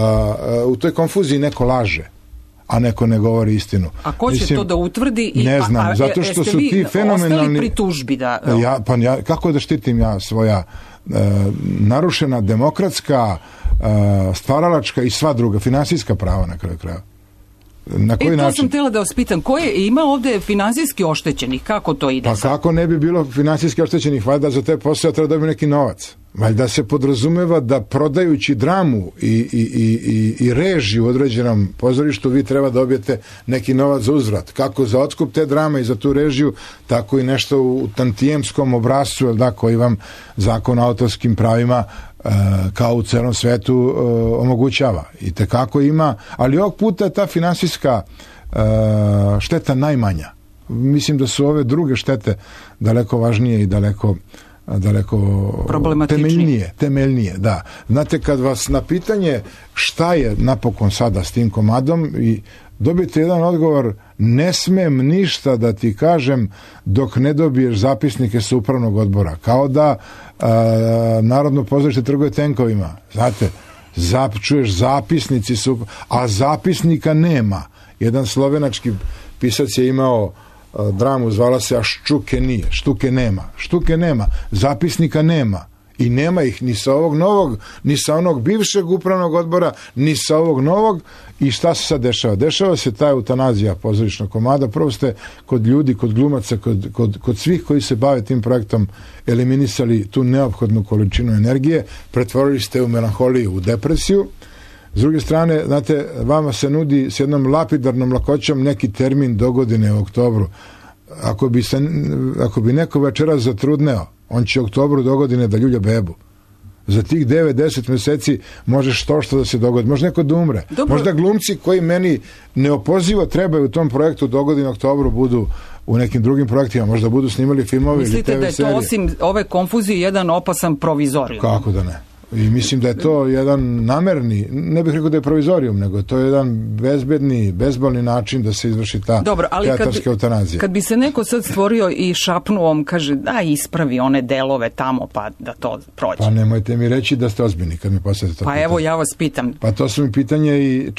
u toj konfuziji neko laže, a neko ne govori istinu. A ko će to da utvrdi? Ne znam, zato što su ti fenomenalni... Ostali pri tužbi da... Kako da štitim ja svoja narušena demokratska, stvaralačka i sva druga, finansijska prava na kraju krajeva? Na koji način? To sam htjela da vas pitam, ima ovdje finansijski oštećenih? Kako to ide? Pa kako ne bi bilo finansijski oštećenih? Valjda za te posao treba dobiti neki novac. Valjda se podrazumeva da prodajući dramu i režiju u određenom pozorištu vi treba dobijete neki novac za uzvrat. Kako za otkup te drame i za tu režiju, tako i nešto u tantijemskom obrascu, koji vam zakon o autorskim pravima kao u celom svetu omogućava. I tekako ima, ali ovog puta je ta finansijska šteta najmanja. Mislim da su ove druge štete daleko važnije i daleko temeljnije, da. Znate, kad vas na pitanje šta je napokon sada s tim komadom i dobijete jedan odgovor, ne smem ništa da ti kažem dok ne dobiješ zapisnike sa upravnog odbora. Kao da Narodno pozorište trguje tenkovima. Znate, čuješ zapisnici su, a zapisnika nema. Jedan slovenački pisac je imao dramu, zvala se A štuke nije, štuke nema, zapisnika nema. I nema ih ni sa ovog novog, ni sa onog bivšeg upravnog odbora, ni sa ovog novog. I šta se sad dešava? Dešava se ta eutanazija pozorišnog komada. Prvo ste kod ljudi, kod glumaca, kod svih koji se bave tim projektom eliminisali tu neophodnu količinu energije, pretvorili ste u melanholiju, u depresiju. S druge strane, znate, vama se nudi s jednom lapidarnom lakoćom neki termin dogodine u oktobru. Ako bi neko večeras zatrudneo, on će u oktobru dogodine da ljulja bebu. Za tih 9-10 meseci može što da se dogodi. Može neko da umre. Dobro. Možda glumci koji meni neopozivo trebaju u tom projektu dogodine u oktobru budu u nekim drugim projektima, možda budu snimali filmove ili TV serije. Mislite da je to osim ove konfuzije jedan opasan provizorijum? Kako da ne? I mislim da je to jedan namerni, ne bih rekao da je provizorijum, nego to je jedan bezbedni, bezbolni način da se izvrši ta teatarska eutanazija. Kad bi se neko sad stvorio i šapnuo, kaže, da ispravi one delove tamo, pa da to prođe. Pa nemojte mi reći da ste ozbiljni kad mi postavite to pitanje. Pa evo, ja vas pitam. Pa to su mi pitanje i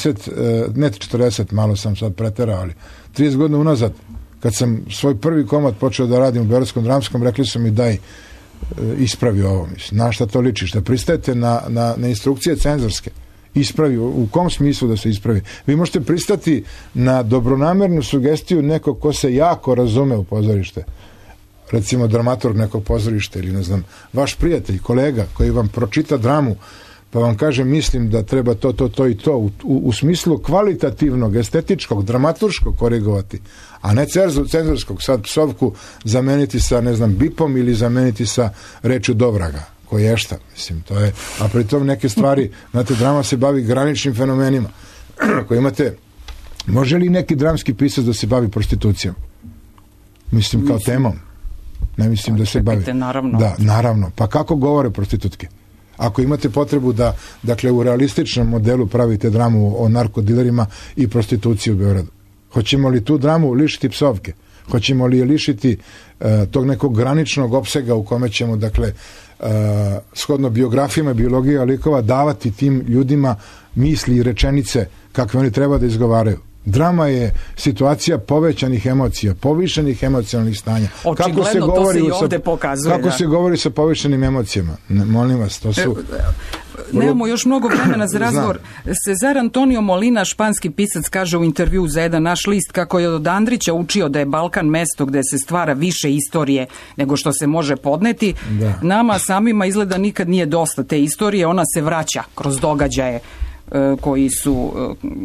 40, malo sam sad preterao, ali 30 godina unazad, kad sam svoj prvi komad počeo da radim u Beogradskom dramskom, rekli su mi daj ispravi ovo, mislim. Na šta to ličiš? Da pristajete na instrukcije cenzorske. Ispravi, u kom smislu da se ispravi? Vi možete pristati na dobronamernu sugestiju nekog ko se jako razume u pozorište. Recimo dramaturg nekog pozorišta ili ne znam, vaš prijatelj, kolega koji vam pročita dramu pa vam kaže mislim da treba to i to u smislu kvalitativnog, estetičkog, dramaturškog korigovati, a ne cenzorskog, sad psovku zameniti sa, ne znam, bipom ili zameniti sa rečju dovraga, koješta, mislim, to je, a pritom neke stvari, znate, drama se bavi graničnim fenomenima, koji imate, može li neki dramski pisac da se bavi prostitucijom? Mislim, kao temom. Ne mislim da se bavi. Naravno. Da, naravno. Pa kako govore prostitutke? Ako imate potrebu da, dakle, u realističnom modelu pravite dramu o narkodilerima i prostituciji u Beogradu. Hoćemo li tu dramu lišiti psovke? Hoćemo li je lišiti tog nekog graničnog opsega u kome ćemo, dakle, shodno biografijama, biologija likova davati tim ljudima misli i rečenice kakve oni treba da izgovaraju? Drama je situacija povećanih emocija, povišenih emocionalnih stanja. Očigledno, kako se govori, to se i ovde pokazuje. Kako se govori sa povišenim emocijama? Molim vas, to su... Nemamo još mnogo vremena za razgovor. Cezar Antonio Molina, španski pisac, kaže u intervju za jedan naš list kako je od Andrića učio da je Balkan mesto gde se stvara više istorije nego što se može podneti. Da. Nama samima izgleda nikad nije dosta te istorije, ona se vraća kroz događaje koji su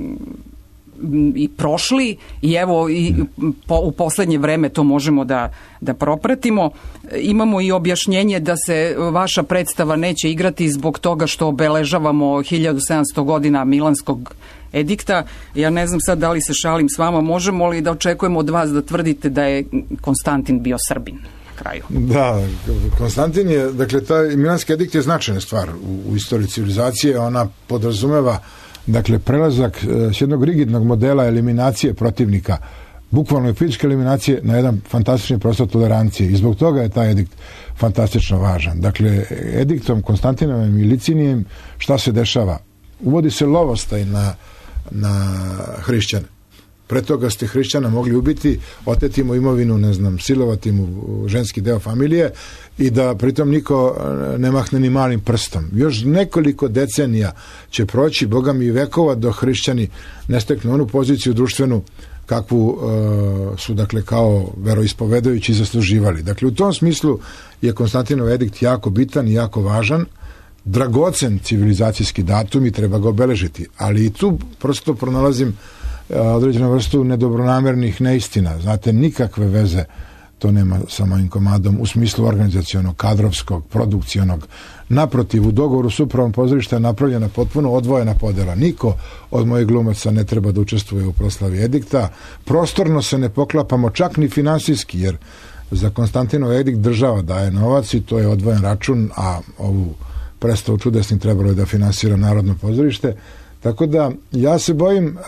i prošli i evo u poslednje vreme to možemo da propratimo. Imamo i objašnjenje da se vaša predstava neće igrati zbog toga što obeležavamo 1700 godina Milanskog edikta. Ja ne znam sad da li se šalim s vama, možemo li da očekujemo od vas da tvrdite da je Konstantin bio Srbin? Kraju. Da, Konstantin je, dakle, taj Milanski edikt je značajna stvar u istoriji civilizacije, ona podrazumeva, dakle, prelazak s jednog rigidnog modela eliminacije protivnika, bukvalno fizičke eliminacije, na jedan fantastični prostor tolerancije i zbog toga je taj edikt fantastično važan. Dakle, ediktom Konstantinovim i Licinijem šta se dešava? Uvodi se lovostaj na hrišćane. Pre toga ste hrišćana mogli ubiti, oteti mu imovinu, ne znam, silovati mu ženski deo familije i da pritom niko ne mahne ni malim prstom. Još nekoliko decenija će proći, Boga mi, vekova, dok hrišćani ne steknu onu poziciju društvenu kakvu su, dakle, kao veroispovedajući zasluživali. Dakle, u tom smislu je Konstantinov edikt jako bitan i jako važan, dragocen civilizacijski datum i treba ga obeležiti. Ali i tu prosto pronalazim određenu vrstu nedobronamernih neistina. Znate, nikakve veze to nema sa mojim komadom u smislu organizacionog, kadrovskog, produkcionog. Naprotiv, u dogovoru s upravom pozorišta je napravljena potpuno odvojena podela. Niko od mojih glumaca ne treba da učestvuje u proslavi edikta. Prostorno se ne poklapamo, čak ni finansijski, jer za Konstantinov edikt država daje novac i to je odvojen račun, a ovu predstavu čudesnih trebalo je da finansira Narodno pozorište. Tako da ja se bojim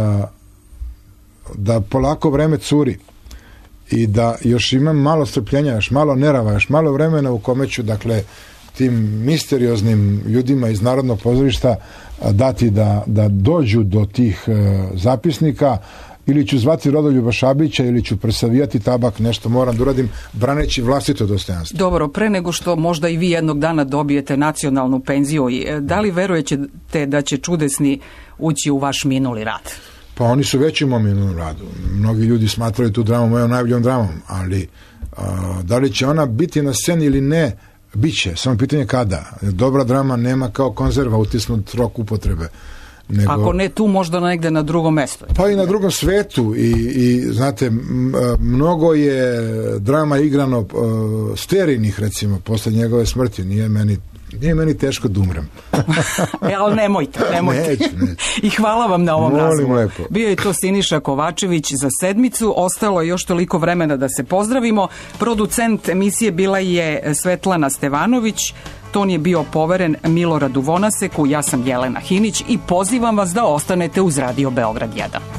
da polako vreme curi i da još imam malo strpljenja, još malo nerava, još malo vremena u kome ću, dakle, tim misterioznim ljudima iz Narodnog pozorišta dati da dođu do tih zapisnika ili ću zvati Rodoljuba Šabića ili ću presavijati tabak, nešto moram da uradim braneći vlastito dostojanstvo. Dobro, pre nego što možda i vi jednog dana dobijete nacionalnu penziju, da li verujete da će čudesni ući u vaš minuli rad? Pa oni su već u mom minulom radu. Mnogi ljudi smatraju tu dramu mojom najboljom dramom, ali da li će ona biti na sceni ili ne, bit će, samo pitanje kada. Dobra drama nema kao konzerva utisnut rok upotrebe. Nego, ako ne tu, možda negde na drugom mestu. Pa i na drugom svetu i znate, mnogo je drama igrano sterijnih, recimo, posle njegove smrti. Nije meni teško da umrem. Ali nemojte. Neću. I hvala vam na ovom razgovoru. Lepo. Bio je to Siniša Kovačević za sedmicu. Ostalo je još toliko vremena da se pozdravimo. Producent emisije bila je Svetlana Stevanović. Ton je bio poveren Miloradu Vonaseku, ja sam Jelena Hinić i pozivam vas da ostanete uz Radio Beograd 1.